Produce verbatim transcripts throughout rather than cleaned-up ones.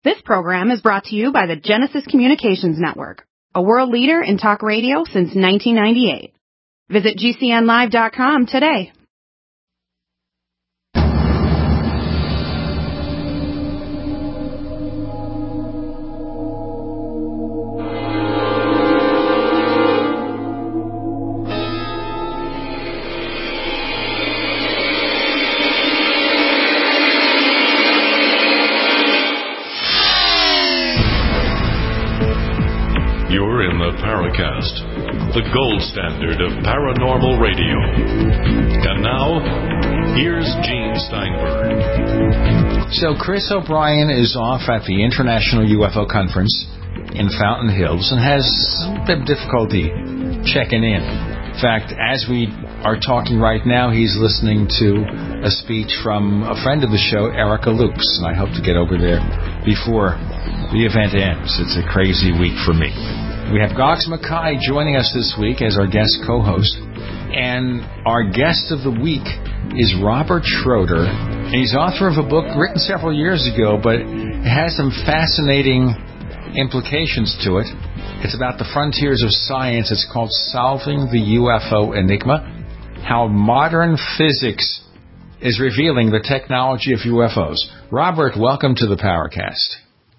This program is brought to you by the Genesis Communications Network, a world leader in talk radio since nineteen ninety-eight. Visit G C N live dot com today. Paracast, the gold standard of paranormal radio. And now, here's Gene Steinberg. So Chris O'Brien is off at the International U F O Conference in Fountain Hills and has a bit of difficulty checking in. In fact, as we are talking right now, he's listening to a speech from a friend of the show, Erica Lukes, and I hope to get over there before the event ends. It's a crazy week for me. We have Gox Mackay joining us this week as our guest co-host. And our guest of the week is Robert Schroeder. And he's author of a book written several years ago, but it has some fascinating implications to it. It's about the frontiers of science. It's called Solving the U F O Enigma, How Modern Physics is Revealing the Technology of U F Os. Robert, welcome to the Paracast.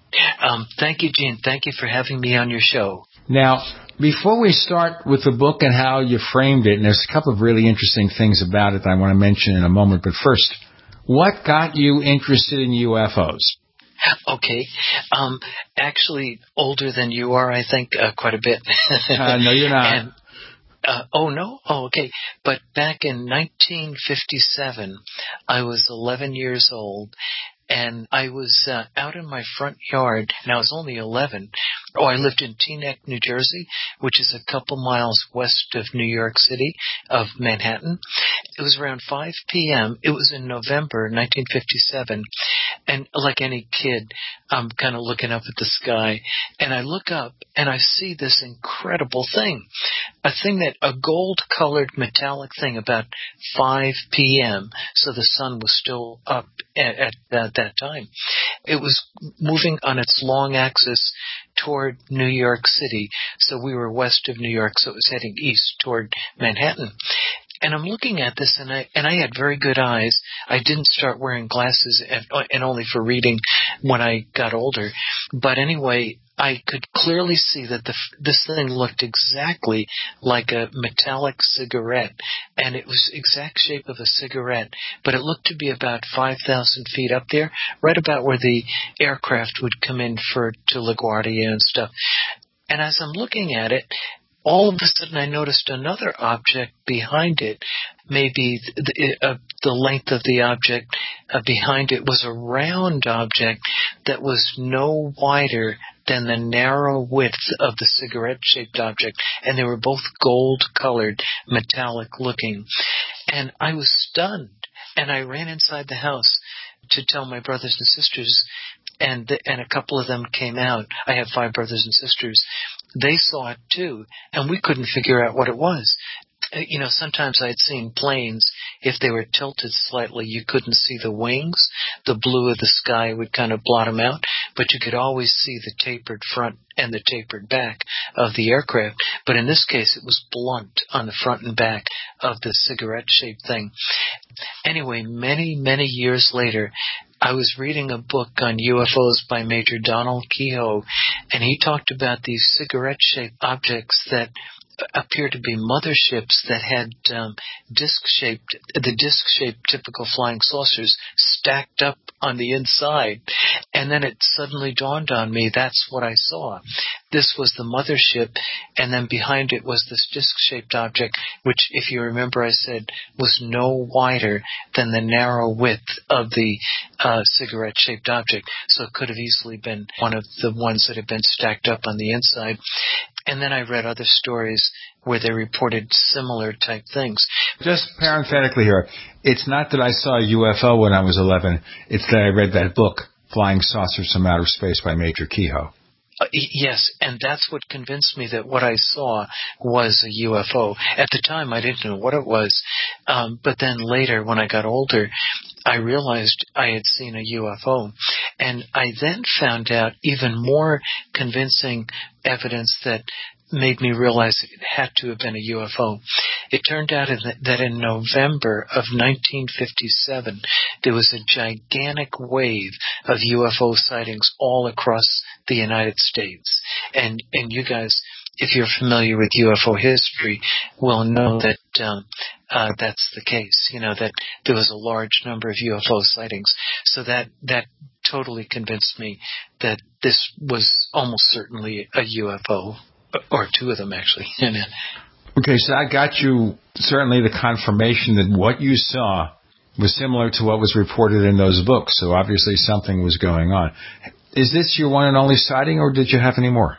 Um, thank you, Gene. Thank you for having me on your show. Now, before we start with the book and how you framed it, and there's a couple of really interesting things about it that I want to mention in a moment, but first, what got you interested in U F Os? Okay. Um, actually, older than you are, I think, uh, quite a bit. uh, no, you're not. And, uh, oh, no? Oh, okay. But back in nineteen fifty-seven, I was eleven years old, and I was uh, out in my front yard, and I was only eleven. Oh, I lived in Teaneck, New Jersey, which is a couple miles west of New York City, of Manhattan. It was around five p.m. It was in November nineteen fifty-seven. And like any kid, I'm kind of looking up at the sky, and I look up, and I see this incredible thing. A thing that, a gold-colored metallic thing about five p.m., so the sun was still up at, at that, that time. It was moving on its long axis toward New York City, so we were west of New York, so it was heading east toward Manhattan. And I'm looking at this, and I and I had very good eyes. I didn't start wearing glasses, and, and only for reading when I got older. But anyway, I could clearly see that the, this thing looked exactly like a metallic cigarette, and it was exact shape of a cigarette, but it looked to be about five thousand feet up there, right about where the aircraft would come in for to LaGuardia and stuff. And as I'm looking at it, all of a sudden I noticed another object behind it. Maybe the, uh, the length of the object uh, behind it was a round object that was no wider than the narrow width of the cigarette-shaped object, and they were both gold-colored, metallic-looking. And I was stunned, and I ran inside the house to tell my brothers and sisters, and the, and a couple of them came out. I have five brothers and sisters. They saw it too, and we couldn't figure out what it was. You know, sometimes I'd seen planes, if they were tilted slightly, you couldn't see the wings. The blue of the sky would kind of blot them out, but you could always see the tapered front and the tapered back of the aircraft. But in this case, it was blunt on the front and back of the cigarette-shaped thing. Anyway, many, many years later, I was reading a book on U F Os by Major Donald Kehoe, and he talked about these cigarette-shaped objects that appear to be motherships that had um, disc-shaped, the disc-shaped typical flying saucers stacked up on the inside. And then it suddenly dawned on me, that's what I saw. This was the mothership, and then behind it was this disc-shaped object, which, if you remember, I said was no wider than the narrow width of the uh, cigarette-shaped object. So it could have easily been one of the ones that had been stacked up on the inside. And then I read other stories where they reported similar type things. Just parenthetically here, it's not that I saw a U F O when I was eleven. It's that I read that book, Flying Saucers from Outer Space by Major Kehoe. Uh, yes, and that's what convinced me that what I saw was a U F O. At the time, I didn't know what it was. Um, but then later, when I got older, I realized I had seen a U F O. And I then found out even more convincing evidence that made me realize it had to have been a U F O. It turned out that in November of nineteen fifty-seven, there was a gigantic wave of U F O sightings all across the United States. And and you guys, if you're familiar with U F O history, will know that um, uh, that's the case. You know, that there was a large number of U F O sightings. So that that totally convinced me that this was almost certainly a U F O. Or two of them, actually. Okay, so I got you certainly the confirmation that what you saw was similar to what was reported in those books. So obviously something was going on. Is this your one and only sighting, or did you have any more?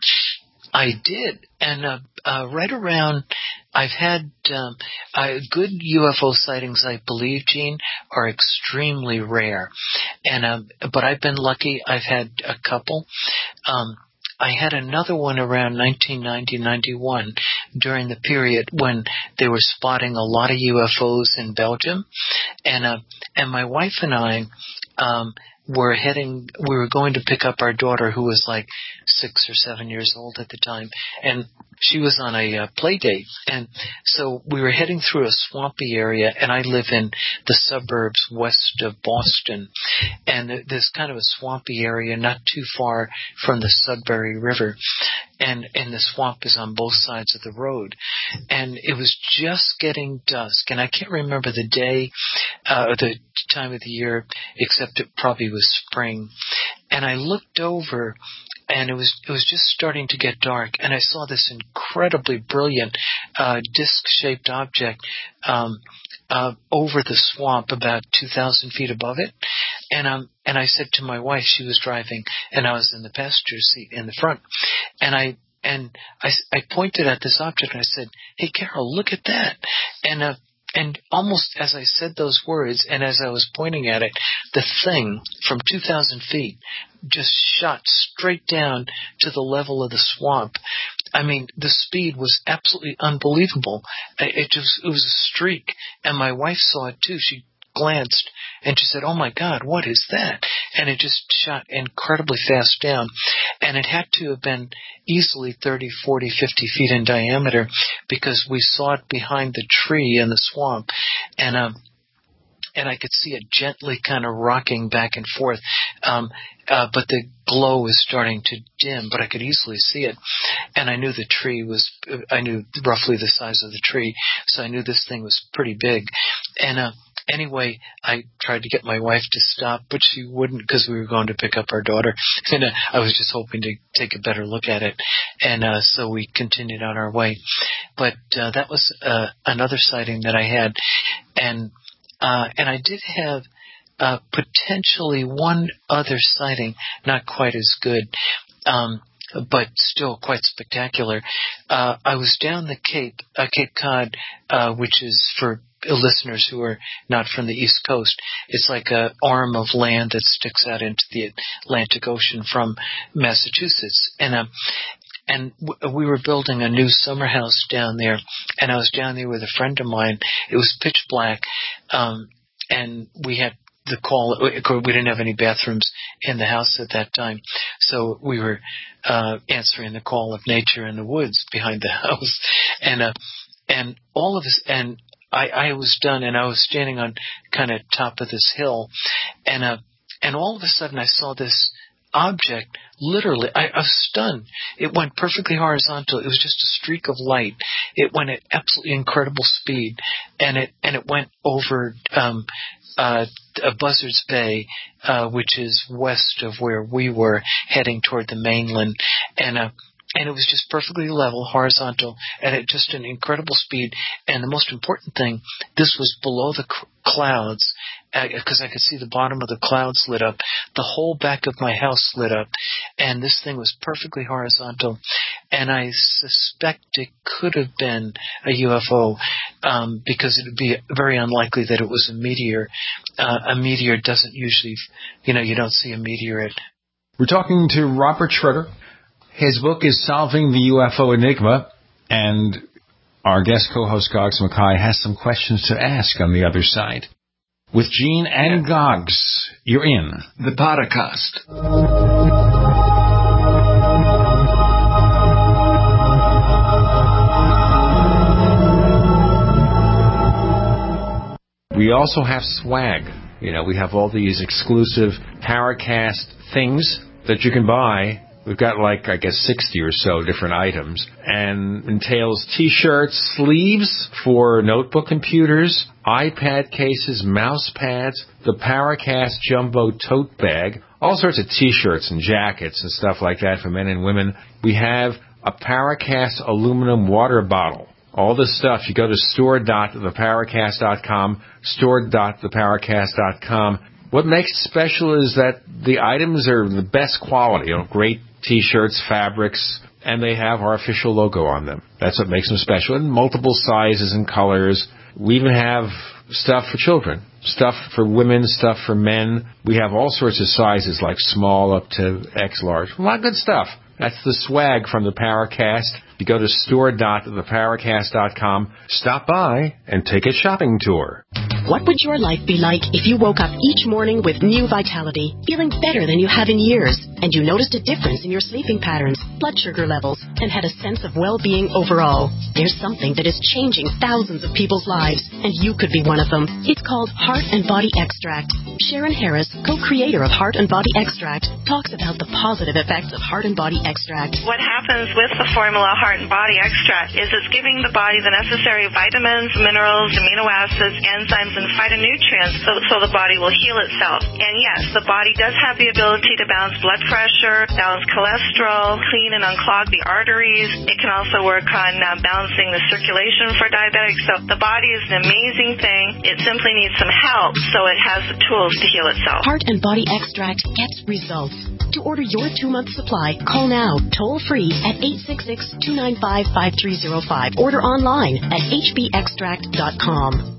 I did. And uh, uh, right around, I've had um, uh, good U F O sightings, I believe, Gene, are extremely rare. And um, but I've been lucky. I've had a couple. Um I had another one around nineteen ninety to ninety-one during the period when they were spotting a lot of U F Os in Belgium. And uh, and my wife and I um, were heading, we were going to pick up our daughter, who was like six or seven years old at the time. And she was on a uh, play date. And so we were heading through a swampy area, and I live in the suburbs west of Boston. And there's kind of a swampy area not too far from the Sudbury River. And, and the swamp is on both sides of the road. And it was just getting dusk. And I can't remember the day uh, or the time of the year, except it probably was spring. And I looked over, and it was it was just starting to get dark, and I saw this incredibly brilliant uh, disc-shaped object um, uh, over the swamp, about two thousand feet above it. And um and I said to my wife, she was driving, and I was in the passenger seat in the front, and I and I, I pointed at this object, and I said, "Hey, Carol, look at that!" And uh, And almost as I said those words, and as I was pointing at it, the thing from two thousand feet just shot straight down to the level of the swamp. I mean, the speed was absolutely unbelievable. It just, it was a streak, and my wife saw it too. She glanced, and she said, "Oh my God, what is that?" And it just shot incredibly fast down. And it had to have been easily thirty, forty, fifty feet in diameter, because we saw it behind the tree in the swamp. And, um, and I could see it gently kind of rocking back and forth. Um, uh, but the glow was starting to dim, but I could easily see it. And I knew the tree was, I knew roughly the size of the tree. So I knew this thing was pretty big. And, uh, Anyway, I tried to get my wife to stop, but she wouldn't, because we were going to pick up our daughter. And uh, I was just hoping to take a better look at it. And uh, so we continued on our way. But uh, that was uh, another sighting that I had. And uh, and I did have uh, potentially one other sighting, not quite as good, um, but still quite spectacular. Uh, I was down the Cape, uh, Cape Cod, uh, which is for listeners who are not from the East Coast. It's like an arm of land that sticks out into the Atlantic Ocean from Massachusetts. And um, and w- we were building a new summer house down there, and I was down there with a friend of mine. It was pitch black, um, and we had the call. We didn't have any bathrooms in the house at that time, so we were uh, answering the call of nature in the woods behind the house, and uh, and all of us and. I, I was done, and I was standing on kind of top of this hill, and uh, and all of a sudden I saw this object. Literally, I, I was stunned. It went perfectly horizontal. It was just a streak of light. It went at absolutely incredible speed, and it and it went over um, uh, Buzzards Bay, uh, which is west of where we were, heading toward the mainland, and uh, And it was just perfectly level, horizontal, and at just an incredible speed. And the most important thing, this was below the c- clouds, because uh, I could see the bottom of the clouds lit up. The whole back of my house lit up, and this thing was perfectly horizontal. And I suspect it could have been a U F O, um, because it would be very unlikely that it was a meteor. Uh, a meteor doesn't usually, you know, you don't see a meteor. We're talking to Robert Schroeder. His book is Solving the U F O Enigma, and our guest co-host Gogs Mackay has some questions to ask on the other side. with Gene and Gogs. You're in the Paracast. We also have swag. You know, we have all these exclusive Paracast things that you can buy. We've got like, I guess, sixty or so different items, and entails T-shirts, sleeves for notebook computers, iPad cases, mouse pads, the Paracast Jumbo tote bag, all sorts of T-shirts and jackets and stuff like that for men and women. We have a Paracast aluminum water bottle. All this stuff, you go to store dot the paracast dot com, store dot the paracast dot com. What makes it special is that the items are the best quality, you know, great T-shirts, fabrics, and they have our official logo on them. That's what makes them special, in multiple sizes and colors. We even have stuff for children, stuff for women, stuff for men. We have all sorts of sizes, like small up to X large. A lot of good stuff. That's the swag from the Paracast. You go to store dot the paracast dot com, stop by, and take a shopping tour. What would your life be like if you woke up each morning with new vitality, feeling better than you have in years, and you noticed a difference in your sleeping patterns, blood sugar levels, and had a sense of well-being overall? There's something that is changing thousands of people's lives, and you could be one of them. It's called Heart and Body Extract. Sharon Harris, co-creator of Heart and Body Extract, talks about the positive effects of Heart and Body Extract. What happens with the formula Heart and Body Extract is it's giving the body the necessary vitamins, minerals, amino acids, enzymes, and phytonutrients so, so the body will heal itself. And yes, the body does have the ability to balance blood pressure, balance cholesterol, clean and unclog the arteries. It can also work on uh, balancing the circulation for diabetics. So the body is an amazing thing. It simply needs some help so it has the tools to heal itself. Heart and Body Extract gets results. To order your two-month supply, call now, toll-free at eight six six, two nine five, five three zero five. Order online at h b extract dot com.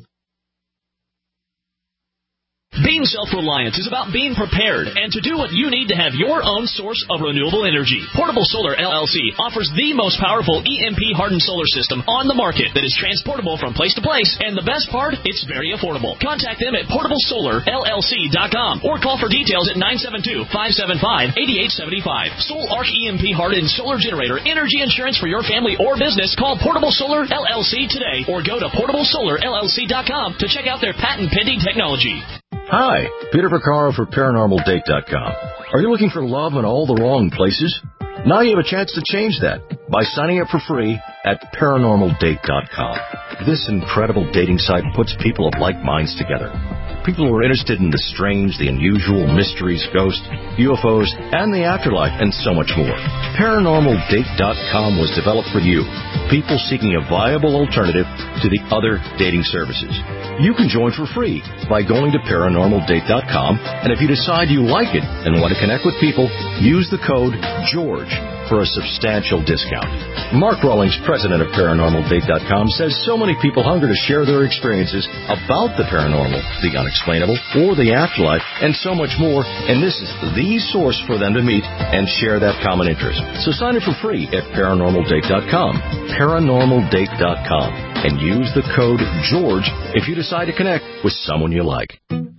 Being self-reliant is about being prepared and to do what you need to have your own source of renewable energy. Portable Solar L L C offers the most powerful E M P-hardened solar system on the market that is transportable from place to place, and the best part, it's very affordable. Contact them at portable solar L L C dot com or call for details at nine seven two, five seven five, eight eight seven five. Soul Arc E M P-hardened solar generator energy insurance for your family or business. Call Portable Solar L L C today or go to portable solar L L C dot com to check out their patent-pending technology. Hi, Peter Vaccaro for paranormal date dot com. Are you looking for love in all the wrong places? Now you have a chance to change that by signing up for free at paranormal date dot com. This incredible dating site puts people of like minds together. People who are interested in the strange, the unusual, mysteries, ghosts, U F Os, and the afterlife, and so much more. paranormal date dot com was developed for you, people seeking a viable alternative to the other dating services. You can join for free by going to paranormal date dot com, and if you decide you like it and want to connect with people, use the code GEORGE for a substantial discount. Mark Rawlings, president of paranormal date dot com, says so many people hunger to share their experiences about the paranormal, the unexplainable, or the afterlife, and so much more, and this is the source for them to meet and share that common interest. So sign up for free at paranormal date dot com, paranormal date dot com, and use the code GEORGE if you decide to connect with someone you like.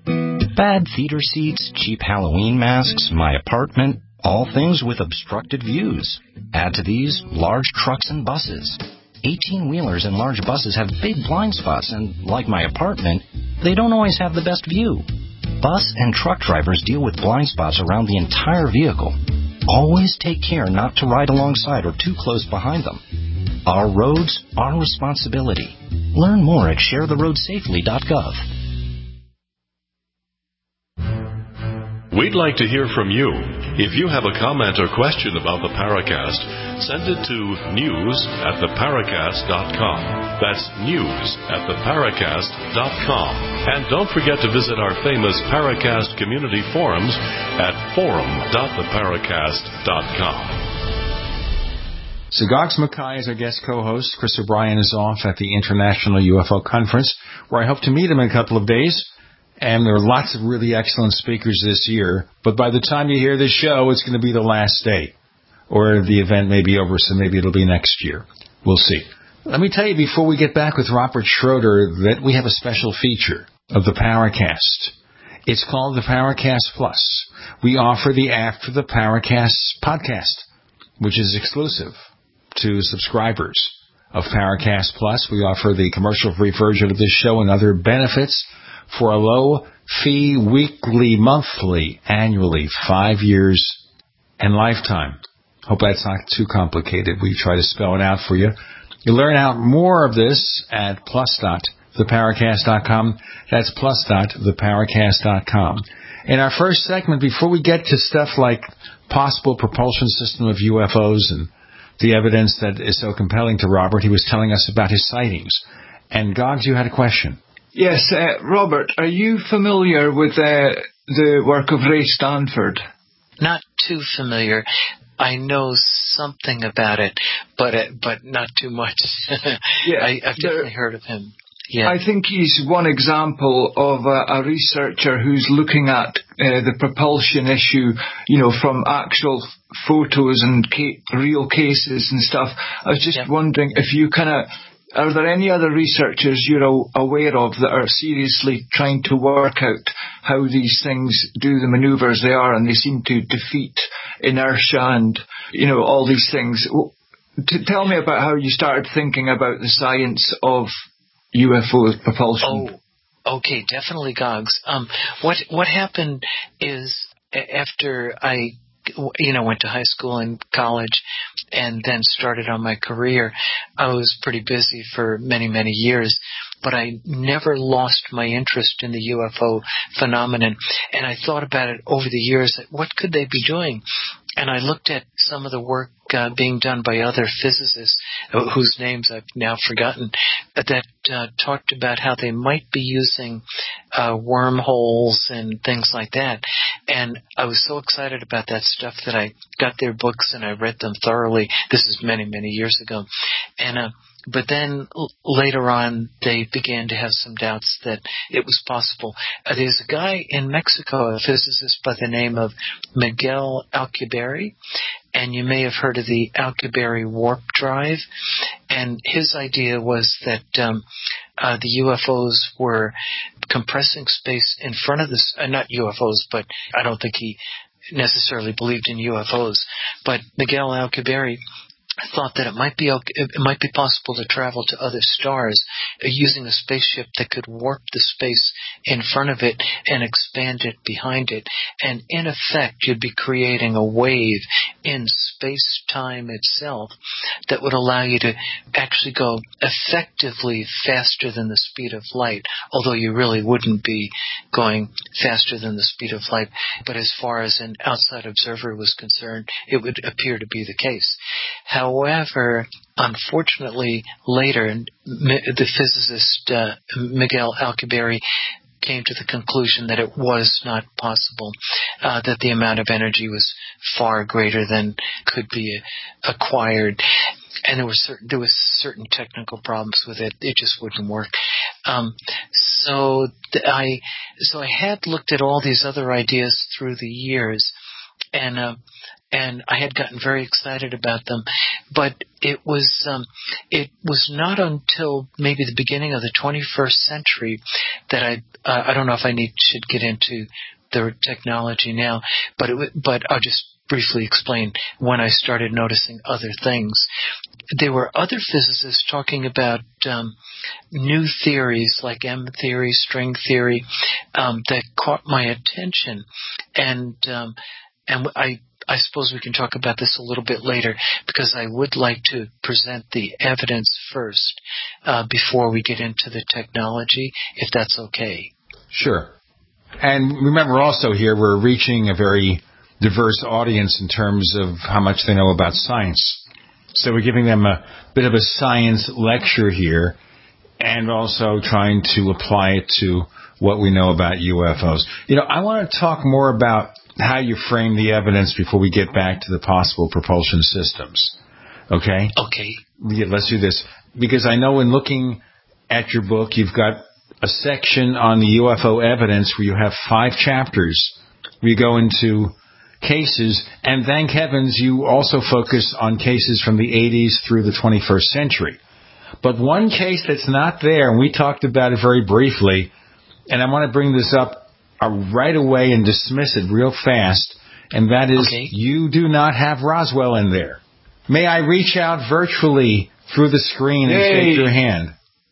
Bad theater seats, cheap Halloween masks, my apartment, all things with obstructed views. Add to these, large trucks and buses. eighteen-wheelers and large buses have big blind spots, and like my apartment, they don't always have the best view. Bus and truck drivers deal with blind spots around the entire vehicle. Always take care not to ride alongside or too close behind them. Our roads, our responsibility. Learn more at share the road safely dot gov. We'd like to hear from you. If you have a comment or question about the Paracast, send it to news at the paracast dot com. That's news at the paracast dot com. And don't forget to visit our famous Paracast community forums at forum dot the paracast dot com. So Gogs Mackay is our guest co-host. Chris O'Brien is off at the International U F O Conference, where I hope to meet him in a couple of days. And there are lots of really excellent speakers this year. But by the time you hear this show, it's going to be the last day. Or the event may be over, so maybe it'll be next year. We'll see. Let me tell you before we get back with Robert Schroeder that we have a special feature. of the Paracast. It's called the Paracast Plus. We offer the After the Paracast podcast, which is exclusive to subscribers of Paracast Plus. We offer the commercial-free version of this show and other benefits for a low fee, weekly, monthly, annually, five years, and lifetime. Hope that's not too complicated. We try to spell it out for you. You learn out more of this at plus dot the paracast dot com. That's plus dot the paracast dot com. In our first segment, before we get to stuff like possible propulsion system of U F Os and the evidence that is so compelling to Robert, he was telling us about his sightings. And Gogs, you had a question. Yes, uh, Robert, are you familiar with uh, the work of Ray Stanford? Not too familiar. I know something about it, but uh, but not too much. yeah, I, I've definitely heard of him. Yeah. I think he's one example of a, a researcher who's looking at uh, the propulsion issue, you know, from actual photos and ca- real cases and stuff. I was just yeah. wondering if you kind of, are there any other researchers you're aware of that are seriously trying to work out how these things do the maneuvers they are, and they seem to defeat inertia and, you know, all these things? T- tell me about how you started thinking about the science of U F O propulsion. Oh, okay, definitely, Gogs. Um, what what happened is after I, you know, went to high school and college, and then started on my career, I was pretty busy for many many years, but I never lost my interest in the U F O phenomenon, and I thought about it over the years. What could they be doing? And I looked at some of the work uh, being done by other physicists, uh, whose names I've now forgotten, uh, that uh, talked about how they might be using uh, wormholes and things like that. And I was so excited about that stuff that I got their books and I read them thoroughly. This is many, many years ago. And uh, But then l- later on, they began to have some doubts that it was possible. Uh, there's a guy in Mexico, a physicist by the name of Miguel Alcubierre, and you may have heard of the Alcubierre warp drive. And his idea was that um, uh, the U F Os were compressing space in front of this, uh, not U F Os, but I don't think he necessarily believed in U F Os. But Miguel Alcubierre thought that it might be it might be possible to travel to other stars uh, using a spaceship that could warp the space in front of it and expand it behind it. And in effect, you'd be creating a wave in space-time itself that would allow you to actually go effectively faster than the speed of light, although you really wouldn't be going faster than the speed of light. But as far as an outside observer was concerned, it would appear to be the case. How However, unfortunately, later, the physicist uh, Miguel Alcubierre came to the conclusion that it was not possible, uh, that the amount of energy was far greater than could be acquired, and there were certain there was certain technical problems with it. It just wouldn't work. Um, so th- I so I had looked at all these other ideas through the years, and. Uh, And I had gotten very excited about them, but it was um, it was not until maybe the beginning of the twenty-first century that I uh, I don't know if I need should get into the technology now, but it, but I'll just briefly explain when I started noticing other things. There were other physicists talking about um, new theories like M theory, string theory, um, that caught my attention, and um, and I. I suppose we can talk about this a little bit later, because I would like to present the evidence first uh, before we get into the technology, if that's okay. Sure. And remember also here we're reaching a very diverse audience in terms of how much they know about science. So we're giving them a bit of a science lecture here and also trying to apply it to what we know about U F Os. You know, I want to talk more about how you frame the evidence before we get back to the possible propulsion systems. Okay? Okay. Yeah, let's do this. Because I know in looking at your book, you've got a section on the U F O evidence where you have five chapters where you go into cases, and thank heavens you also focus on cases from the eighties through the twenty-first century. But one case that's not there, and we talked about it very briefly, and I want to bring this up uh, right away and dismiss it real fast, and that is okay. You do not have Roswell in there. May I reach out virtually through the screen and Yay. shake your hand?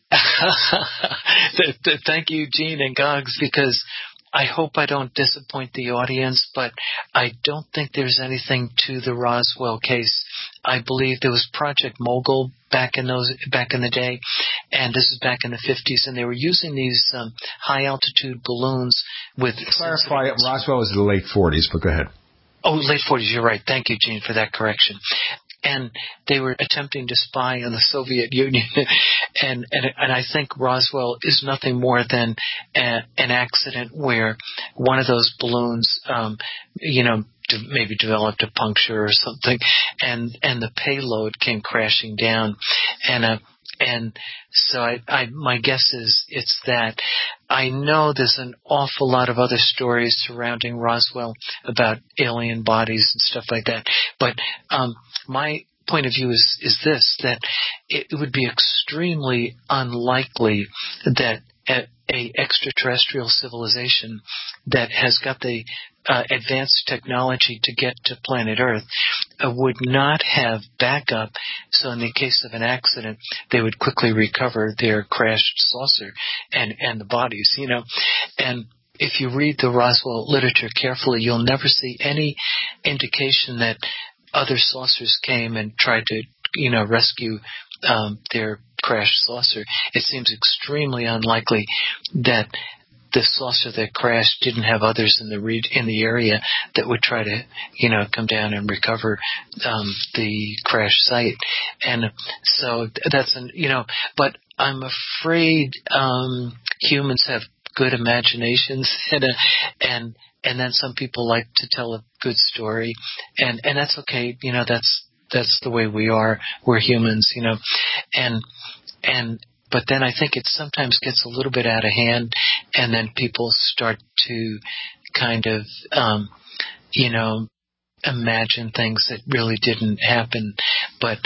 Thank you, Gene and Gogs, because I hope I don't disappoint the audience, but I don't think there's anything to the Roswell case. I believe there was Project Mogul back in those back in the day, and this is back in the fifties, and they were using these um, high altitude balloons with. Clarify, Roswell was in the late forties, but go ahead. Oh, late forties. You're right. Thank you, Gene, for that correction. And they were attempting to spy on the Soviet Union, and, and and I think Roswell is nothing more than a, an accident where one of those balloons, um, you know, de- maybe developed a puncture or something, and and the payload came crashing down, and uh, and so I, I my guess is it's that. I know there's an awful lot of other stories surrounding Roswell about alien bodies and stuff like that, but um, my point of view is, is this, that it would be extremely unlikely that a, a extraterrestrial civilization that has got the uh, advanced technology to get to planet Earth uh, would not have backup, so in the case of an accident, they would quickly recover their crashed saucer and, and the bodies, you know. And if you read the Roswell literature carefully, you'll never see any indication that other saucers came and tried to, you know, rescue um, their crashed saucer. It seems extremely unlikely that the saucer that crashed didn't have others in the re- in the area that would try to, you know, come down and recover um, the crash site. And so that's, an, you know, but I'm afraid um, humans have good imaginations, and uh, and and then some people like to tell a good story, and and that's okay. You know, that's that's the way we are. We're humans, you know, and and. But then I think it sometimes gets a little bit out of hand, and then people start to kind of, um, you know, imagine things that really didn't happen. But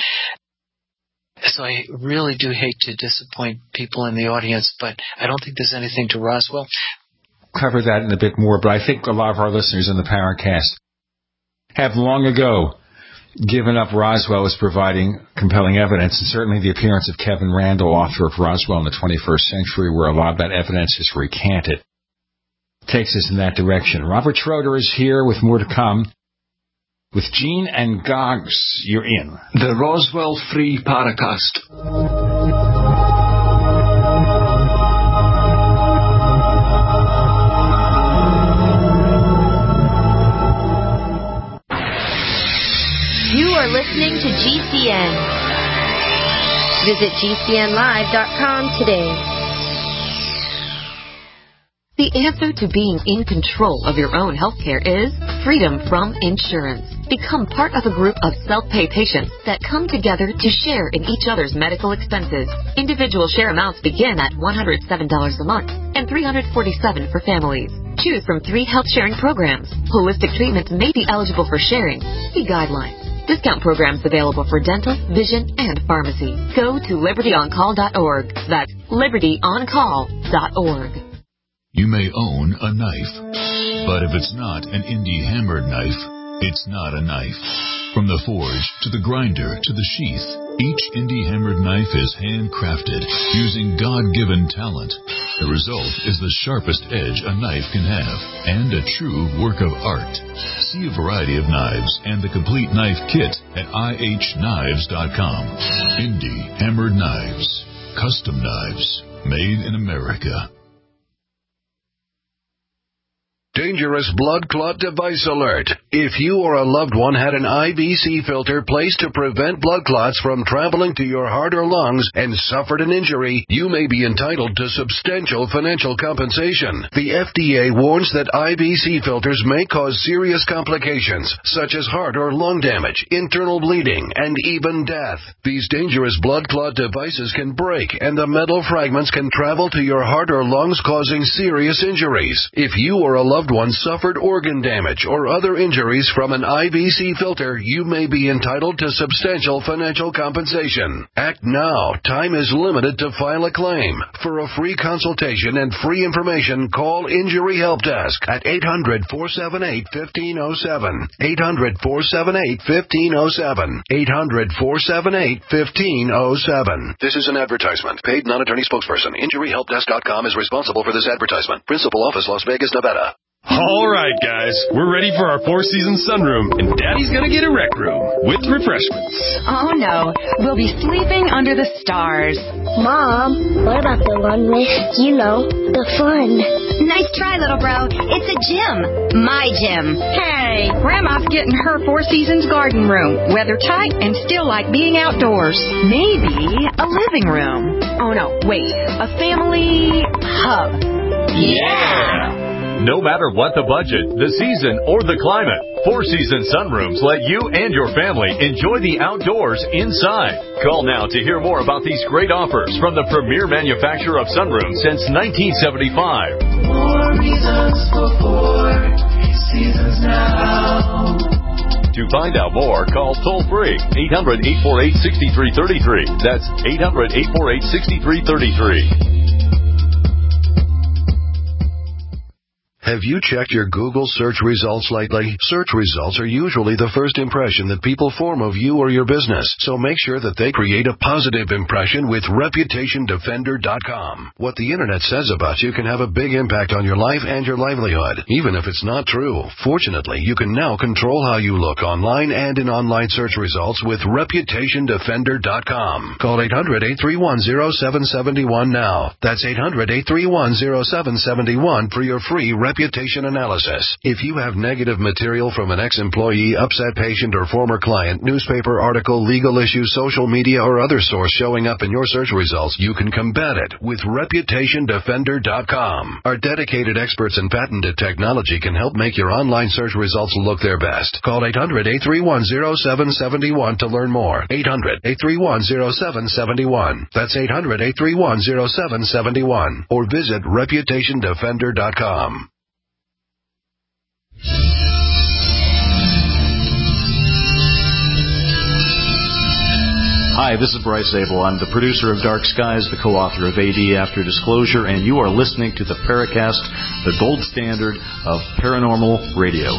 so I really do hate to disappoint people in the audience, but I don't think there's anything to Roswell. Cover that in a bit more, but I think a lot of our listeners in the Paracast have long ago given up Roswell as providing compelling evidence, and certainly the appearance of Kevin Randle, author of Roswell in the twenty-first century, where a lot of that evidence is recanted, takes us in that direction. Robert Schroeder is here with more to come. With Gene and Gogs, you're in the Roswell Free Paracast. You are listening to G C N. Visit G C N live dot com today. The answer to being in control of your own healthcare is freedom from insurance. Become part of a group of self-pay patients that come together to share in each other's medical expenses. Individual share amounts begin at one hundred seven dollars a month and three hundred forty-seven dollars for families. Choose from three health sharing programs. Holistic treatments may be eligible for sharing. See guidelines. Discount programs available for dental, vision, and pharmacy. Go to liberty on call dot org. That's liberty on call dot org. You may own a knife, but if it's not an indie hammered knife, it's not a knife. From the forge to the grinder to the sheath, each indie hammered knife is handcrafted using God-given talent. The result is the sharpest edge a knife can have and a true work of art. See a variety of knives and the complete knife kit at I H knives dot com. Indie hammered knives. Custom knives. Made in America. Dangerous blood clot device alert. If you or a loved one had an I V C filter placed to prevent blood clots from traveling to your heart or lungs and suffered an injury, you may be entitled to substantial financial compensation. The F D A warns that I V C filters may cause serious complications, such as heart or lung damage, internal bleeding, and even death. These dangerous blood clot devices can break, and the metal fragments can travel to your heart or lungs, causing serious injuries. If you or a loved loved one suffered organ damage or other injuries from an I V C filter, you may be entitled to substantial financial compensation. Act now. Time is limited to file a claim. For a free consultation and free information, call Injury Help Desk at eight hundred, four seven eight, one five zero seven. eight hundred, four seven eight, one five zero seven. eight hundred, four seven eight, one five zero seven. This is an advertisement. Paid non-attorney spokesperson. Injury Help Desk dot com is responsible for this advertisement. Principal office, Las Vegas, Nevada. All right, guys. We're ready for our Four Seasons sunroom, and Daddy's gonna get a rec room with refreshments. Oh, no. We'll be sleeping under the stars. Mom, what about the one with, you know, the fun? Nice try, little bro. It's a gym. My gym. Hey, Grandma's getting her Four Seasons garden room. Weather tight and still like being outdoors. Maybe a living room. Oh, no. Wait. A family hub. Yeah! No matter what the budget, the season, or the climate, Four Seasons Sunrooms let you and your family enjoy the outdoors inside. Call now to hear more about these great offers from the premier manufacturer of sunrooms since nineteen seventy-five. More reasons for Four Seasons now. To find out more, call toll-free eight hundred, eight four eight, six three three three. That's eight hundred, eight four eight, six three three three. Have you checked your Google search results lately? Search results are usually the first impression that people form of you or your business, so make sure that they create a positive impression with Reputation Defender dot com. What the Internet says about you can have a big impact on your life and your livelihood, even if it's not true. Fortunately, you can now control how you look online and in online search results with Reputation Defender dot com. Call eight hundred, eight three one, zero seven seven one now. That's eight hundred, eight three one, zero seven seven one for your free reputation analysis. If you have negative material from an ex-employee, upset patient, or former client, newspaper article, legal issue, social media, or other source showing up in your search results, you can combat it with Reputation Defender dot com. Our dedicated experts in patented technology can help make your online search results look their best. Call eight hundred, eight three one, zero seven seven one to learn more. eight hundred, eight three one, zero seven seven one. That's eight hundred, eight three one, zero seven seven one. Or visit Reputation Defender dot com. Hi, this is Bryce Abel. I'm the producer of Dark Skies, the co-author of A D After Disclosure, and you are listening to the Paracast, the gold standard of paranormal radio.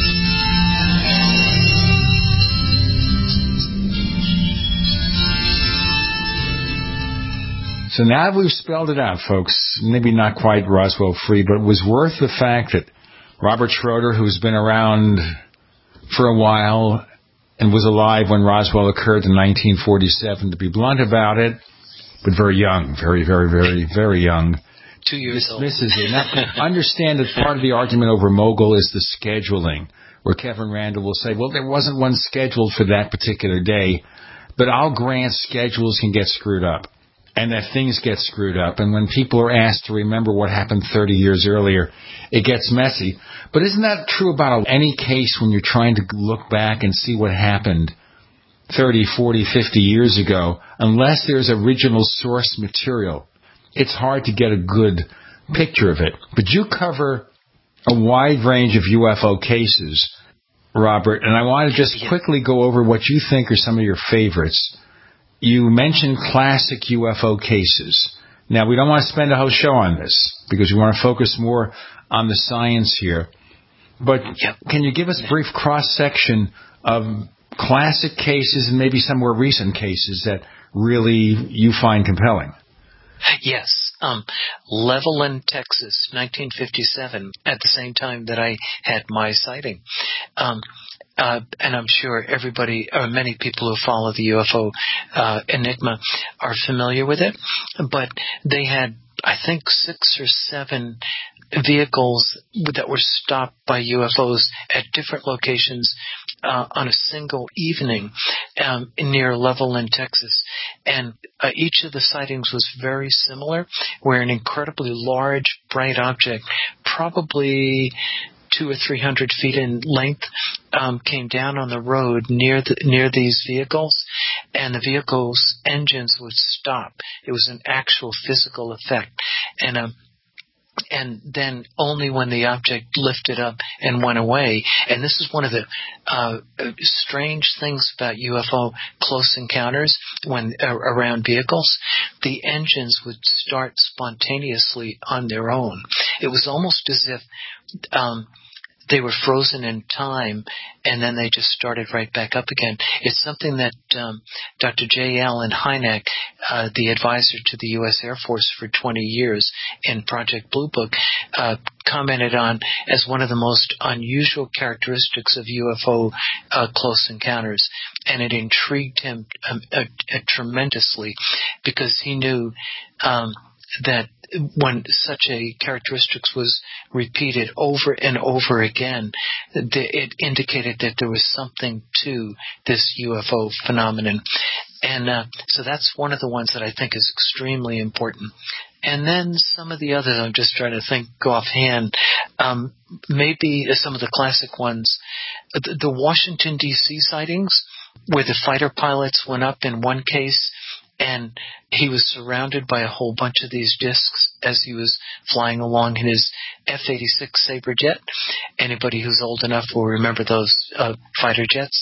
So now we've spelled it out, folks. Maybe not quite Roswell free, but it was worth the fact that Robert Schroeder, who's been around for a while and was alive when Roswell occurred in nineteen forty-seven, to be blunt about it, but very young, very, very, very, very young. Two years old. Dismisses it. Now, understand that part of the argument over Mogul is the scheduling, where Kevin Randall will say, well, there wasn't one scheduled for that particular day, but I'll grant schedules can get screwed up, and that things get screwed up, and when people are asked to remember what happened thirty years earlier, it gets messy. But isn't that true about any case when you're trying to look back and see what happened thirty, forty, fifty years ago? Unless there's original source material, it's hard to get a good picture of it. But you cover a wide range of U F O cases, Robert, and I want to just quickly go over what you think are some of your favorites. You mentioned classic U F O cases. Now, we don't want to spend a whole show on this because we want to focus more on the science here. But can you give us a brief cross-section of classic cases and maybe some more recent cases that really you find compelling? Yes. Um, Levelland, Texas, nineteen fifty-seven, at the same time that I had my sighting. Um, uh, and I'm sure everybody, or many people who follow the U F O uh, enigma are familiar with it. But they had, I think, six or seven vehicles that were stopped by U F Os at different locations uh, on a single evening um, near Levelland, Texas. And uh, each of the sightings was very similar, where an incredibly large, bright object, probably two or three hundred feet in length, um, came down on the road near the, near these vehicles, and the vehicle's engines would stop. It was an actual physical effect. And um, and then only when the object lifted up and went away. And this is one of the uh, strange things about U F O close encounters when uh, around vehicles. The engines would start spontaneously on their own. It was almost as if um, they were frozen in time, and then they just started right back up again. It's something that um, Doctor J. Allen Hynek, uh, the advisor to the U S Air Force for twenty years in Project Blue Book, uh, commented on as one of the most unusual characteristics of U F O uh, close encounters. And it intrigued him um, uh, uh, tremendously because he knew um, that when such a characteristic was repeated over and over again, it indicated that there was something to this U F O phenomenon. And uh, so that's one of the ones that I think is extremely important. And then some of the others, I'm just trying to think offhand, um, maybe some of the classic ones, the, the Washington, D C sightings, where the fighter pilots went up in one case, and he was surrounded by a whole bunch of these discs as he was flying along in his F eighty-six Sabre jet. Anybody who's old enough will remember those uh, fighter jets.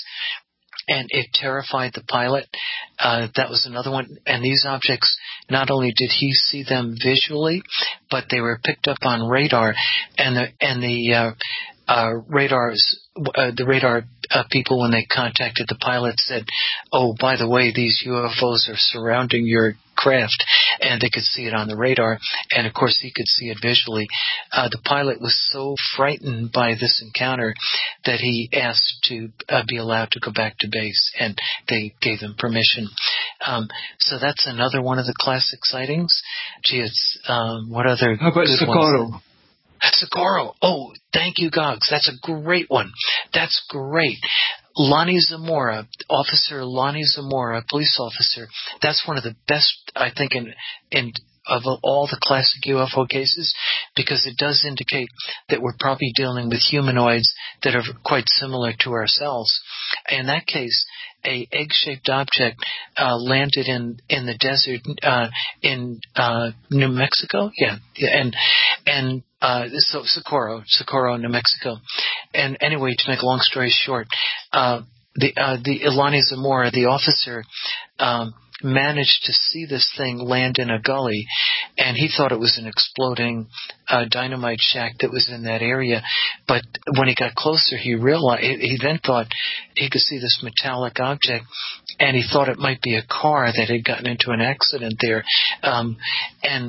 And it terrified the pilot. Uh, that was another one. And these objects, not only did he see them visually, but they were picked up on radar. And the, and the uh, uh, radars, uh, the radar uh, people, when they contacted the pilot, said, "Oh, by the way, these U F Os are surrounding your craft," and they could see it on the radar, and of course he could see it visually. Uh, the pilot was so frightened by this encounter that he asked to uh, be allowed to go back to base, and they gave him permission. Um, so that's another one of the classic sightings. Gee, it's um, what other? How about Socorro? Socorro. Oh, thank you, Gogs. That's a great one. That's great. Lonnie Zamora, Officer Lonnie Zamora, police officer. That's one of the best, I think, in in of all the classic U F O cases, because it does indicate that we're probably dealing with humanoids that are quite similar to ourselves. In that case, a egg-shaped object uh, landed in, in the desert uh, in uh, New Mexico. Yeah, yeah and and uh, so Socorro, Socorro, New Mexico. And anyway, to make a long story short, uh, the uh, the Lonnie Zamora, the officer, um, managed to see this thing land in a gully, and he thought it was an exploding uh, dynamite shack that was in that area. But when he got closer, he realized he then thought he could see this metallic object, and he thought it might be a car that had gotten into an accident there. Um, and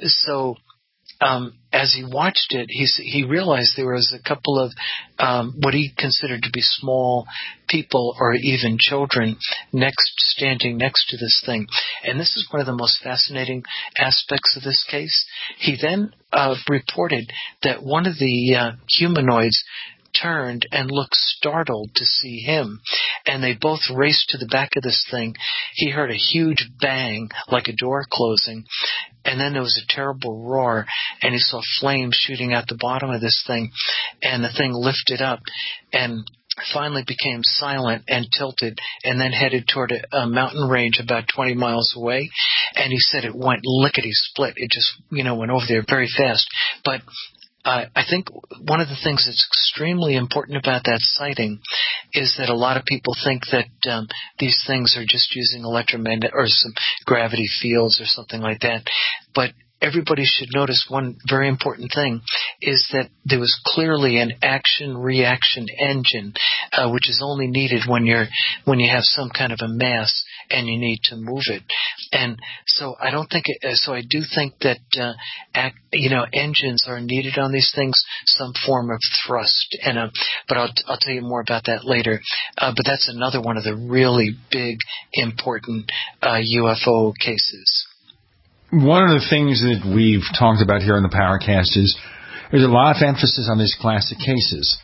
so Um, as he watched it, he he realized there was a couple of um, what he considered to be small people or even children next, standing next to this thing. And this is one of the most fascinating aspects of this case. He then uh, reported that one of the uh, humanoids turned and looked startled to see him, and they both raced to the back of this thing. He heard a huge bang, like a door closing, and then there was a terrible roar, and he saw flames shooting out the bottom of this thing, and the thing lifted up and finally became silent and tilted, and then headed toward a, a mountain range about twenty miles away. And he said it went lickety-split. It just, you know, went over there very fast. But Uh, I think one of the things that's extremely important about that sighting is that a lot of people think that um, these things are just using electromagnetic or some gravity fields or something like that. But everybody should notice one very important thing is that there was clearly an action-reaction engine, uh, which is only needed when you're when you have some kind of a mass and you need to move it. And so I don't think it, so I do think that uh, act, you know engines are needed on these things, some form of thrust. And uh, but I'll I'll tell you more about that later. Uh, but that's another one of the really big, important uh, U F O cases. One of the things that we've talked about here on the Paracast is there's a lot of emphasis on these classic cases.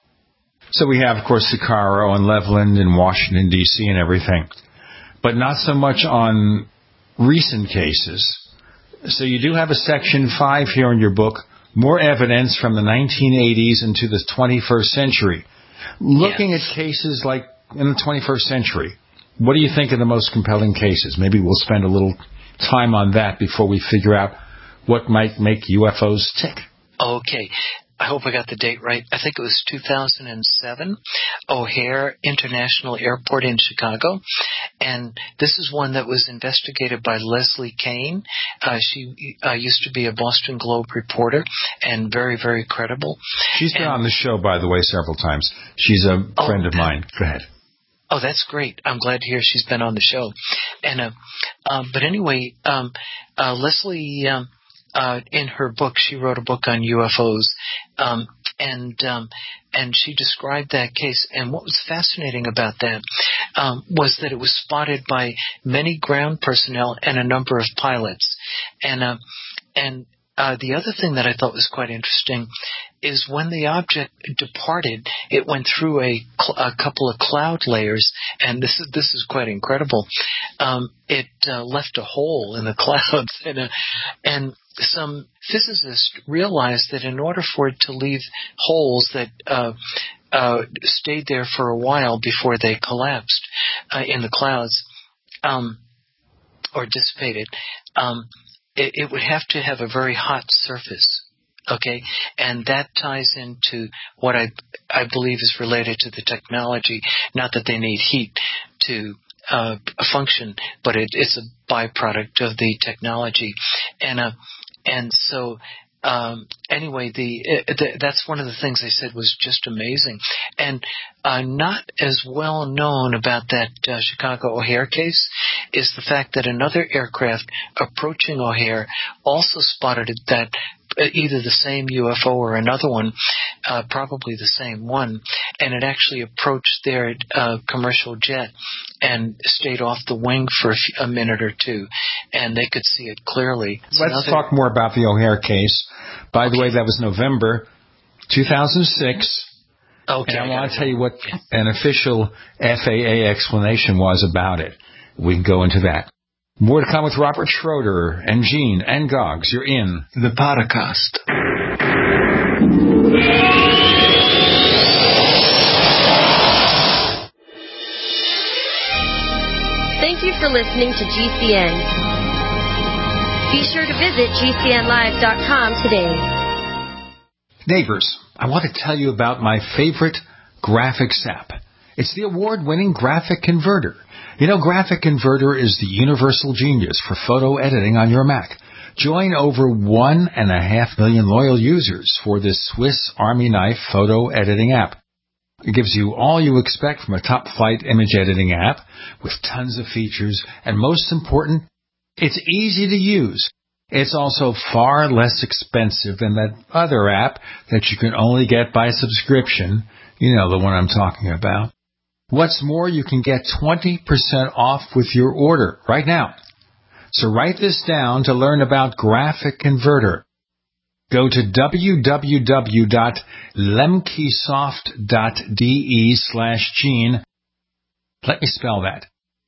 So we have, of course, Socorro and Levelland and Washington, D C and everything, but not so much on recent cases. So you do have a section five here in your book, more evidence from the nineteen eighties into the twenty-first century. Looking yes. at cases like in the twenty-first century, what do you think are the most compelling cases? Maybe we'll spend a little time on that before we figure out what might make U F Os tick. Okay. I hope I got the date right. I think it was two thousand seven, O'Hare International Airport in Chicago. And this is one that was investigated by Leslie Kane. Uh, she uh, used to be a Boston Globe reporter and very, very credible. She's been and, on the show, by the way, several times. She's a oh, friend of mine. Go ahead. Oh, that's great. I'm glad to hear she's been on the show. And uh, um, But anyway, um, uh, Leslie... Um, Uh, in her book, she wrote a book on U F Os, um, and um, and she described that case. And what was fascinating about that um, was that it was spotted by many ground personnel and a number of pilots. And uh, and uh, the other thing that I thought was quite interesting is when the object departed, it went through a, cl- a couple of cloud layers, and this is this is quite incredible. Um, it uh, left a hole in the clouds, and uh, and some physicists realized that in order for it to leave holes that uh, uh, stayed there for a while before they collapsed uh, in the clouds um, or dissipated, um, it, it would have to have a very hot surface. Okay, and that ties into what I I believe is related to the technology. Not that they need heat to uh, function, but it, it's a byproduct of the technology, and uh, and so. Um, anyway, the, uh, the that's one of the things they said was just amazing, and uh, not as well known about that uh, Chicago O'Hare case is the fact that another aircraft approaching O'Hare also spotted that uh, either the same U F O or another one, uh, probably the same one, and it actually approached their uh, commercial jet and stayed off the wing for a, few, a minute or two, and they could see it clearly. It's Let's another... talk more about the O'Hare case. By the way, that was November two thousand six. Okay. And I want to tell you what an official F A A explanation was about it. We can go into that. More to come with Robert Schroeder and Gene and Gogs. You're in the Paracast. Thank you for listening to G C N. Be sure to visit G C N live dot com today. Neighbors, I want to tell you about my favorite graphics app. It's the award-winning Graphic Converter. You know, Graphic Converter is the universal genius for photo editing on your Mac. Join over one and a half million loyal users for this Swiss Army knife photo editing app. It gives you all you expect from a top-flight image editing app with tons of features, and most important, it's easy to use. It's also far less expensive than that other app that you can only get by subscription. You know, the one I'm talking about. What's more, you can get twenty percent off with your order right now. So write this down to learn about Graphic Converter. Go to www.lemkesoft.de slash gene. Let me spell that.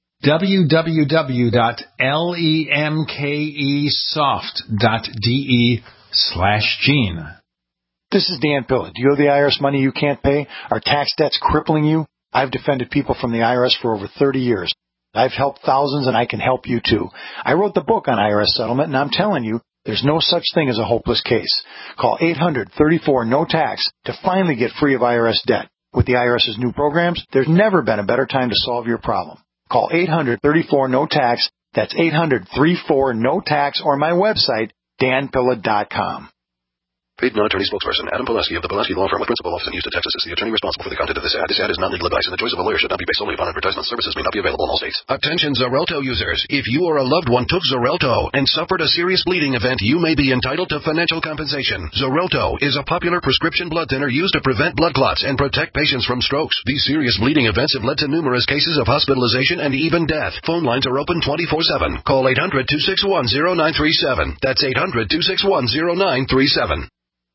www.lemkesoft.de slash gene. This is Dan Pilla. Do you owe the I R S money you can't pay? Are tax debts crippling you? I've defended people from the I R S for over thirty years. I've helped thousands, and I can help you too. I wrote the book on I R S settlement, and I'm telling you, there's no such thing as a hopeless case. Call eight hundred thirty-four no tax to finally get free of I R S debt. With the IRS's new programs, there's never been a better time to solve your problem. Call eight hundred thirty-four no tax. That's eight hundred thirty-four no tax, or my website, dan pilla dot com. Paid non-attorney spokesperson Adam Pileski of the Pileski Law Firm with principal office in Houston, Texas is the attorney responsible for the content of this ad. This ad is not legal advice, and the choice of a lawyer should not be based solely upon advertisement. Services may not be available in all states. Attention Xarelto users. If you or a loved one took Xarelto and suffered a serious bleeding event, you may be entitled to financial compensation. Xarelto is a popular prescription blood thinner used to prevent blood clots and protect patients from strokes. These serious bleeding events have led to numerous cases of hospitalization and even death. Phone lines are open twenty-four seven. Call eight hundred two six one zero nine three seven. That's eight hundred two six one zero nine three seven.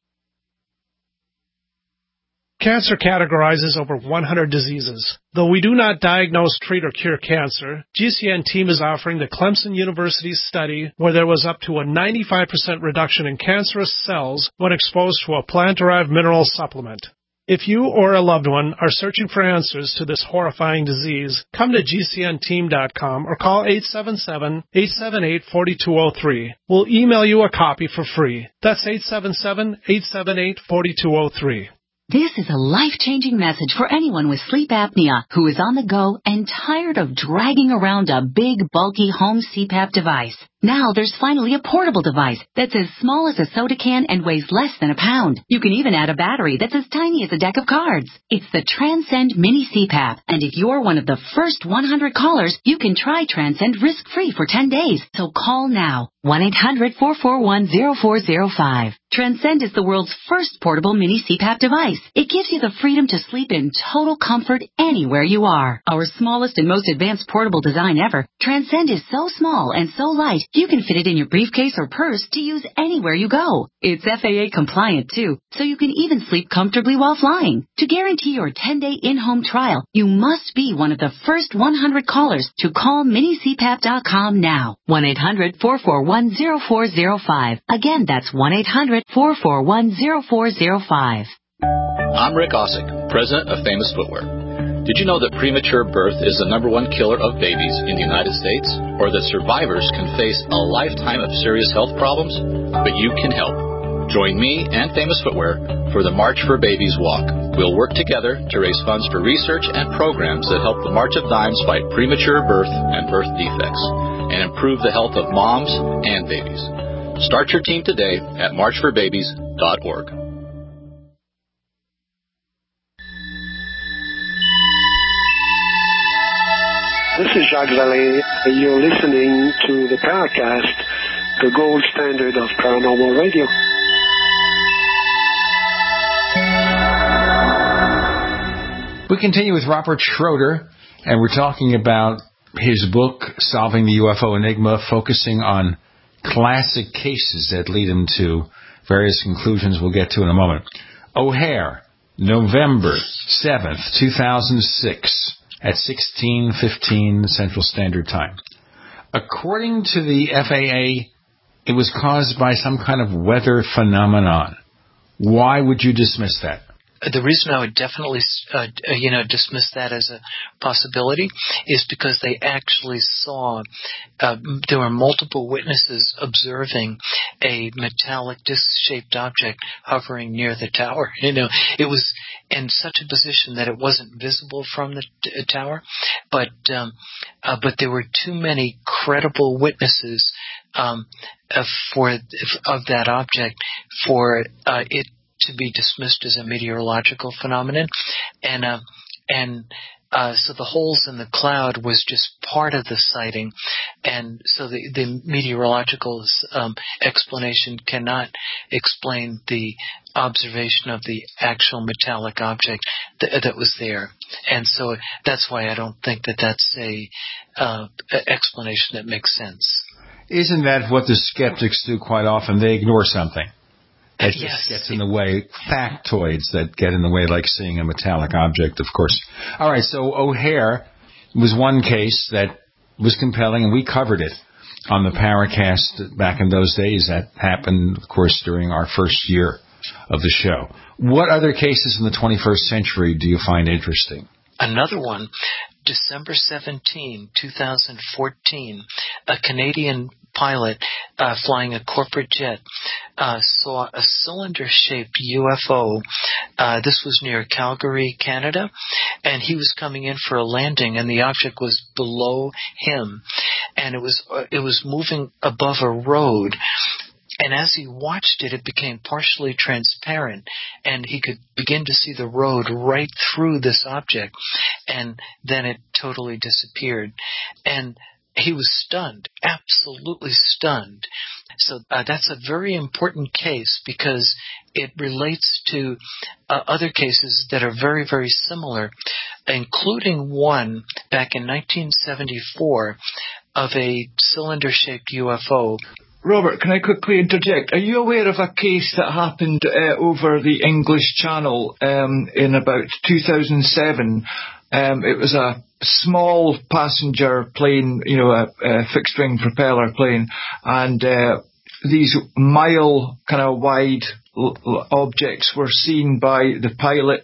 Cancer categorizes over one hundred diseases. Though we do not diagnose, treat, or cure cancer, G C N team is offering the Clemson University study where there was up to a ninety-five percent reduction in cancerous cells when exposed to a plant-derived mineral supplement. If you or a loved one are searching for answers to this horrifying disease, come to G C N team dot com or call eight seven seven, eight seven eight, four two zero three. We'll email you a copy for free. That's eight seven seven, eight seven eight, four two zero three. This is a life-changing message for anyone with sleep apnea who is on the go and tired of dragging around a big, bulky home C PAP device. Now there's finally a portable device that's as small as a soda can and weighs less than a pound. You can even add a battery that's as tiny as a deck of cards. It's the Transcend Mini C PAP, and if you're one of the first one hundred callers, you can try Transcend risk-free for ten days. So call now, one eight hundred, four four one, zero four zero five. Transcend is the world's first portable mini C PAP device. It gives you the freedom to sleep in total comfort anywhere you are. Our smallest and most advanced portable design ever, Transcend is so small and so light, you can fit it in your briefcase or purse to use anywhere you go. It's F A A compliant too, so you can even sleep comfortably while flying. To guarantee your ten-day in-home trial, you must be one of the first one hundred callers to call mini C PAP dot com now. one eight hundred, four four one, zero four zero five. Again, that's one eight hundred, four four one, zero four zero five. I'm Rick Ossick, president of Famous Footwear. Did you know that premature birth is the number one killer of babies in the United States? Or that survivors can face a lifetime of serious health problems? But you can help. Join me and Famous Footwear for the March for Babies Walk. We'll work together to raise funds for research and programs that help the March of Dimes fight premature birth and birth defects and improve the health of moms and babies. Start your team today at march for babies dot org. This is Jacques Vallée. You're listening to the Paracast, the gold standard of paranormal radio. We continue with Robert Schroeder, and we're talking about his book, Solving the U F O Enigma, focusing on classic cases that lead him to various conclusions we'll get to in a moment. O'Hare, November seventh, two thousand six. At sixteen fifteen Central Standard Time. According to the F A A, it was caused by some kind of weather phenomenon. Why would you dismiss that? The reason I would definitely, uh, you know, dismiss that as a possibility is because they actually saw, uh, there were multiple witnesses observing a metallic disc-shaped object hovering near the tower. You know, it was in such a position that it wasn't visible from the t- tower, but um, uh, but there were too many credible witnesses um, uh, for of that object for uh, it to be dismissed as a meteorological phenomenon, and uh, and uh, so the holes in the cloud was just part of the sighting, and so the the meteorological um, explanation cannot explain the observation of the actual metallic object th- that was there, and so that's why I don't think that that's a uh, explanation that makes sense. Isn't that what the skeptics do quite often? They ignore something. It just yes. gets in the way, factoids that get in the way, like seeing a metallic object, of course. All right, so O'Hare was one case that was compelling, and we covered it on the Paracast back in those days. That happened, of course, during our first year of the show. What other cases in the twenty-first century do you find interesting? Another one, December seventeenth, twenty fourteen, a Canadian pilot uh, flying a corporate jet uh, saw a cylinder-shaped U F O. Uh, this was near Calgary, Canada, and he was coming in for a landing, and the object was below him, and it was uh, it was moving above a road. And as he watched it, it became partially transparent, and he could begin to see the road right through this object, and then it totally disappeared. And he was stunned, absolutely stunned. So uh, that's a very important case because it relates to uh, other cases that are very, very similar, including one back in nineteen seventy-four of a cylinder-shaped U F O. Robert, can I quickly interject? Are you aware of a case that happened uh, over the English Channel um, in about two thousand seven? Um, it was a small passenger plane, you know, a, a fixed-wing propeller plane, and uh, these mile kind of wide l- l- objects were seen by the pilot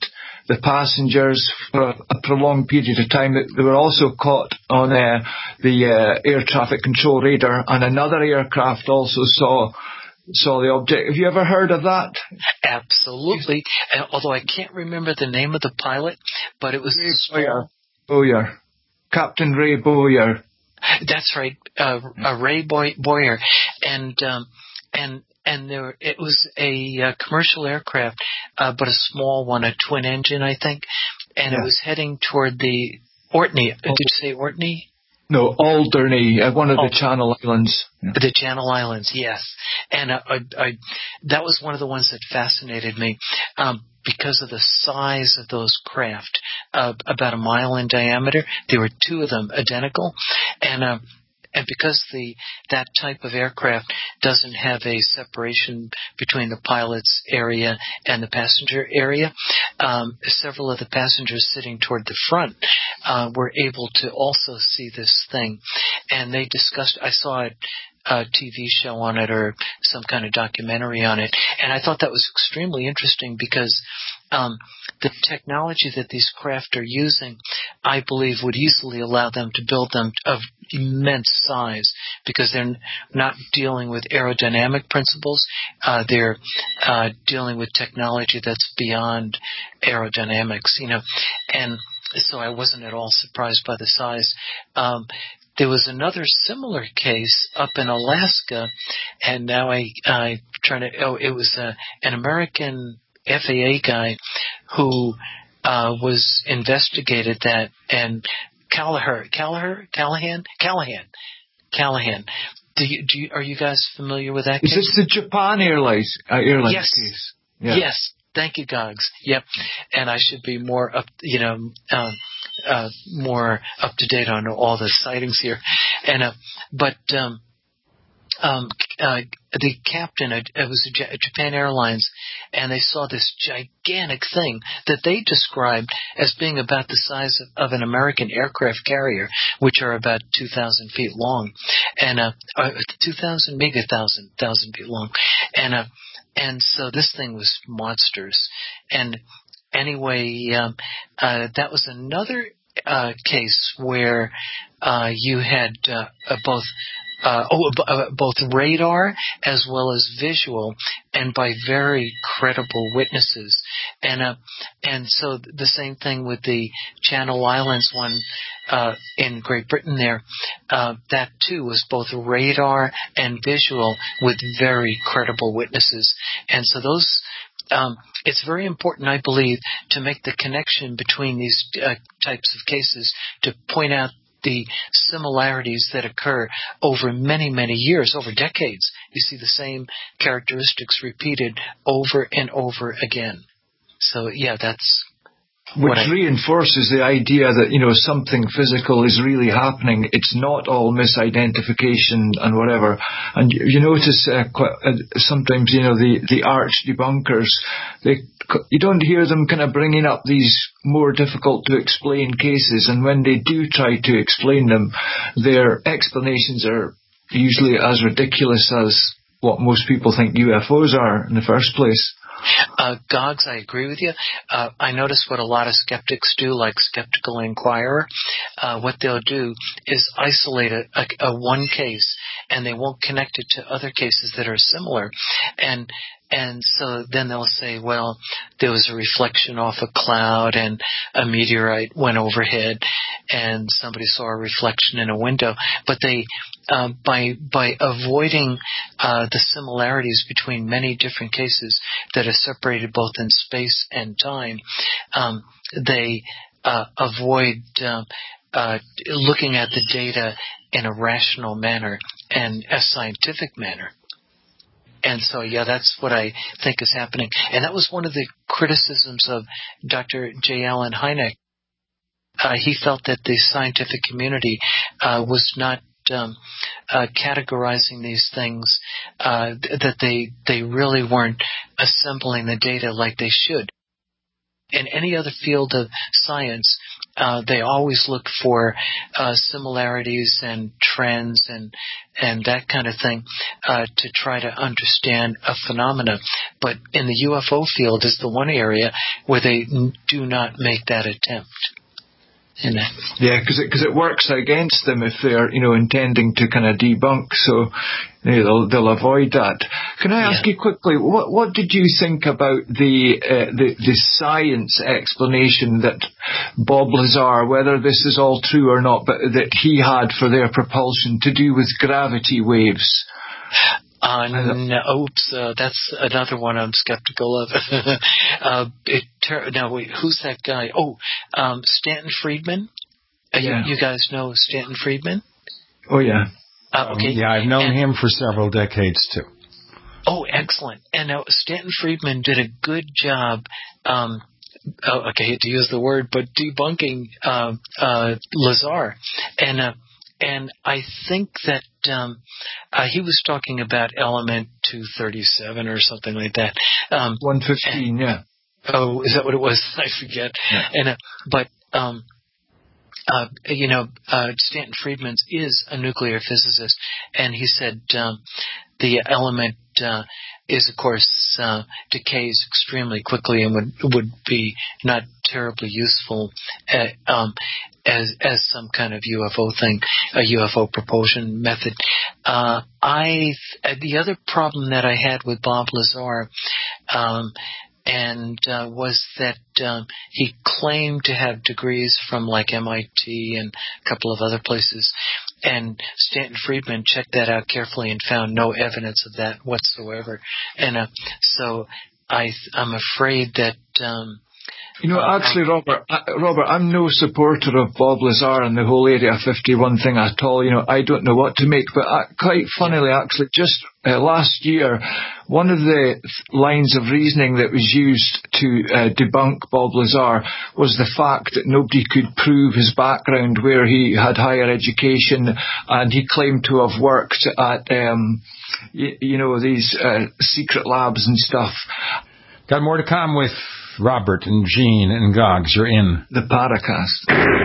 the passengers for a, a prolonged period of time. They were also caught on uh, the uh, air traffic control radar, and another aircraft also saw saw the object. Have you ever heard of that? Absolutely. And although I can't remember the name of the pilot, but it was Ray Boyer. Boyer. Captain Ray Boyer. That's right, uh, uh, Ray Boy- Boyer, and um, and and there it was a uh, commercial aircraft, uh, but a small one, a twin engine, I think, and yeah. It was heading toward the Orkney. Did you say Orkney? No, Alderney, uh, one of oh, the Channel Islands. Yeah. The Channel Islands, yes, and uh, I, I, that was one of the ones that fascinated me. Um, Because of the size of those craft, uh, about a mile in diameter, there were two of them identical, and uh, and because the that type of aircraft doesn't have a separation between the pilot's area and the passenger area, um, several of the passengers sitting toward the front uh, were able to also see this thing, and they discussed. I saw it. A T V show on it or some kind of documentary on it. And I thought that was extremely interesting because um, the technology that these craft are using, I believe, would easily allow them to build them of immense size because they're not dealing with aerodynamic principles. Uh, they're uh, dealing with technology that's beyond aerodynamics, you know. And so I wasn't at all surprised by the size. Um, There was another similar case up in Alaska, and now I, I trying to. Oh, it was a, an American F A A guy who uh, was investigated that, and Callagher, Callagher, Callahan, Callahan, Callahan. Do you, do you, are you guys familiar with that case? Is this the Japan Airlines uh, Airlines yes. case? Yeah. Yes. Thank you, Gogs. Yep. And I should be more up, you know, um, uh, more up to date on all the sightings here. And, uh, but, um, um, uh, the captain, uh, it was a Japan Airlines, and they saw this gigantic thing that they described as being about the size of, of an American aircraft carrier, which are about two thousand feet long. And, uh, uh two thousand, maybe one thousand, one thousand feet long. And, uh, And so this thing was monsters. And anyway, um, uh, that was another uh, case where uh, you had uh, uh, both uh, oh, uh, both radar as well as visual, and by very credible witnesses. And uh, and so the same thing with the Channel Islands one uh, in Great Britain there. Uh, that too was both radar and visual with very credible witnesses. And so those, um, it's very important, I believe, to make the connection between these uh, types of cases to point out the similarities that occur over many, many years, over decades. You see the same characteristics repeated over and over again. So, yeah, that's... Which I, reinforces the idea that, you know, something physical is really happening. It's not all misidentification and whatever. And you, you notice uh, quite, uh, sometimes, you know, the, the arch debunkers, they, you don't hear them kind of bringing up these more difficult to explain cases. And when they do try to explain them, their explanations are usually as ridiculous as what most people think U F Os are in the first place. Uh, Gogs, I agree with you. Uh, I notice what a lot of skeptics do, like Skeptical Inquirer. Uh, what they'll do is isolate a, a, a one case, and they won't connect it to other cases that are similar. And And so then they'll say, well, there was a reflection off a cloud and a meteorite went overhead and somebody saw a reflection in a window. But they, uh, by by avoiding uh, the similarities between many different cases that are separated both in space and time, um, they uh, avoid uh, uh, looking at the data in a rational manner and a scientific manner. And so, yeah, that's what I think is happening. And that was one of the criticisms of Doctor J. Allen Hynek. Uh, he felt that the scientific community uh, was not um, uh, categorizing these things, uh, that they they really weren't assembling the data like they should. In any other field of science, uh, they always look for uh, similarities and trends and and that kind of thing uh, to try to understand a phenomena. But in the U F O field is the one area where they n- do not make that attempt. In it. Yeah, because it, cause it works against them if they're, you know, intending to kind of debunk, so you know, they'll, they'll avoid that. Can I ask yeah. you quickly, what what did you think about the, uh, the the science explanation that Bob Lazar, whether this is all true or not, but that he had for their propulsion to do with gravity waves? Uh, no, oops, uh, that's another one I'm skeptical of. uh, it ter- now, wait, who's that guy? Oh, um, Stanton Friedman. Uh, yeah. you, you guys know Stanton Friedman? Oh, yeah. Uh, okay. Um, yeah, I've known and, him for several decades, too. Oh, excellent. And uh, Stanton Friedman did a good job, um, oh, okay, I hate to use the word, but debunking uh, uh, Lazar. And uh, And I think that um, uh, he was talking about element two thirty-seven or something like that. Um, one fifteen, and, yeah. Oh, is that what it was? I forget. Yeah. And uh, but um, uh, you know, uh, Stanton Friedman is a nuclear physicist, and he said um, the element uh, is, of course, uh, decays extremely quickly and would would be not terribly useful uh, um, as as some kind of U F O thing, a U F O propulsion method. Uh, I the other problem that I had with Bob Lazar. Um, And uh, was that um, he claimed to have degrees from like M I T and a couple of other places. And Stanton Friedman checked that out carefully and found no evidence of that whatsoever. And uh, so I, I'm afraid that... Um, You know, actually, Robert, uh, Robert, I'm no supporter of Bob Lazar and the whole Area fifty-one thing at all. You know, I don't know what to make. But uh, quite funnily, actually, just uh, last year, one of the lines of reasoning that was used to uh, debunk Bob Lazar was the fact that nobody could prove his background, where he had higher education, and he claimed to have worked at, um, y- you know, these uh, secret labs and stuff. Got more to come with Robert and Gene and Gogs. You're in the Paracast.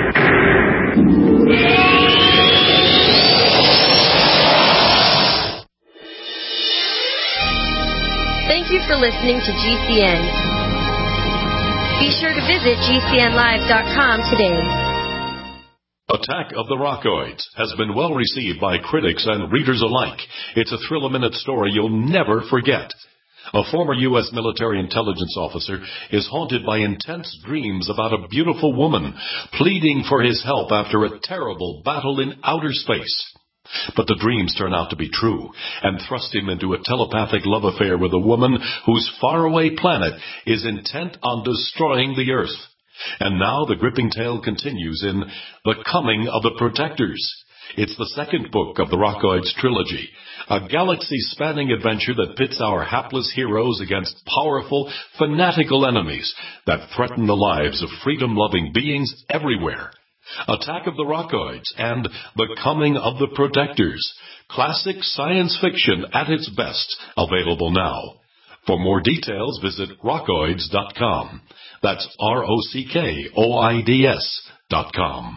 Thank you for listening to G C N. Be sure to visit G C N live dot com today. Attack of the Rockoids has been well received by critics and readers alike. It's a thrill-a-minute story you'll never forget. A former U S military intelligence officer is haunted by intense dreams about a beautiful woman pleading for his help after a terrible battle in outer space. But the dreams turn out to be true and thrust him into a telepathic love affair with a woman whose faraway planet is intent on destroying the Earth. And now the gripping tale continues in The Coming of the Protectors. It's the second book of the Rockoids trilogy, a galaxy-spanning adventure that pits our hapless heroes against powerful, fanatical enemies that threaten the lives of freedom-loving beings everywhere. Attack of the Rockoids and The Coming of the Protectors, classic science fiction at its best, available now. For more details, visit rockoids dot com. That's R O C K O I D S dot com.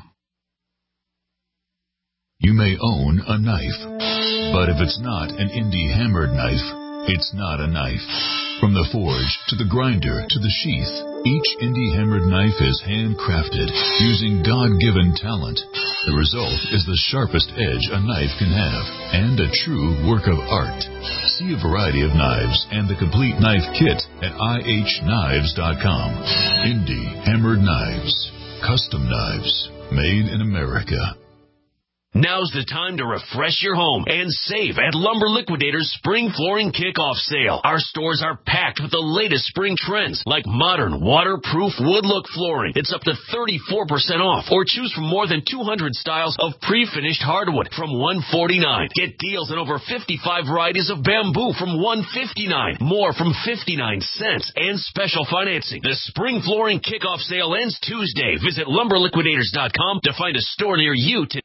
You may own a knife, but if it's not an indie hammered knife, it's not a knife. From the forge to the grinder to the sheath, each indie hammered knife is handcrafted using God-given talent. The result is the sharpest edge a knife can have and a true work of art. See a variety of knives and the complete knife kit at I H knives dot com. Indie hammered knives, custom knives, made in America. Now's the time to refresh your home and save at Lumber Liquidators Spring Flooring Kickoff Sale. Our stores are packed with the latest spring trends like modern waterproof wood look flooring. It's up to thirty-four percent off, or choose from more than two hundred styles of pre-finished hardwood from one hundred forty-nine dollars. Get deals on over fifty-five varieties of bamboo from one hundred fifty-nine dollars, more from fifty-nine cents, and special financing. The Spring Flooring Kickoff Sale ends Tuesday. Visit lumber liquidators dot com to find a store near you today.